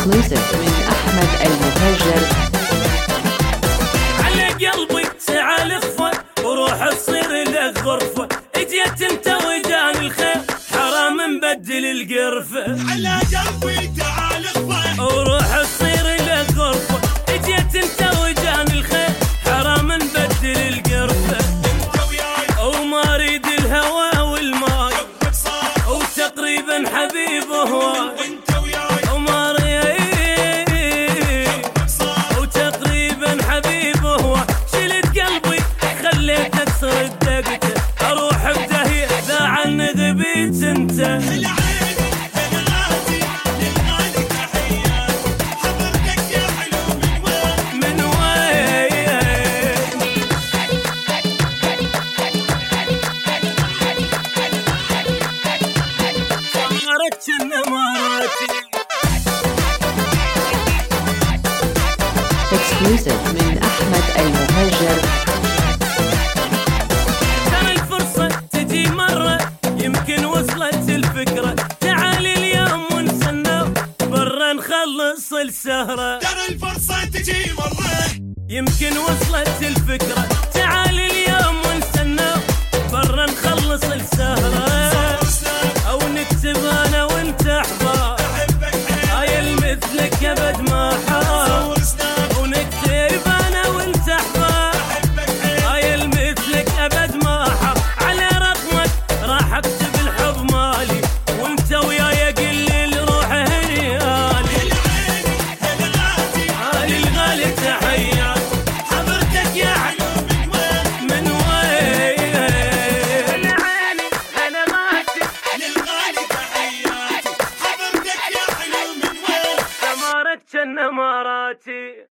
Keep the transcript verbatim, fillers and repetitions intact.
Exclusive من أحمد المهجر. على قلبي تعال اخفى وروح تصير لك غرفة، اجيت انت وجان الخير حرام نبدل القرفة. على قلبي تعال اخفى وروح تصير لك غرفة، اجيت انت وجان الخير حرام نبدل القرفة. انت وياي وما اريد الهوى والماي حبك صار وتقريبا حبيب هواي. وانت وياي وما اريد حبك صار وتقريبا حبيب هواي. شلت قلبي خليته تصير دقته، اروح بدهيه ذا عن غبيت انت. العين الغالي للغالي تحيات، حضرتك يا حلو من وين من وين صارت جنة مراتي. Exclusive من أحمد المهجر. ترى الفرصة تجي مرة يمكن وصلت الفكرة، تعالي اليوم ونسنى برا نخلص السهرة. ترى الفرصة تجي مرة يمكن وصلت الفكرة، تعالي اليوم ونسنى برا نخلص السهرة. أو نكتب أنا وأنت أحباب احبك حيل هاي المثلك أبد ما حاب. صور سناب ونكتب أنا وأنت أحباب احبك حيل هاي المثلك أبد ما حاب. على رقمك راح أكتب الحب مالي، وأنت وياي قل روح هنيالي. العين الغالي هالي الغالي تحيات، حضرتك يا حلو من وين من وين العيني أنا ماشي للغالي تحياتي، حضرتك يا حلو من وين سمارك جنة مراتي.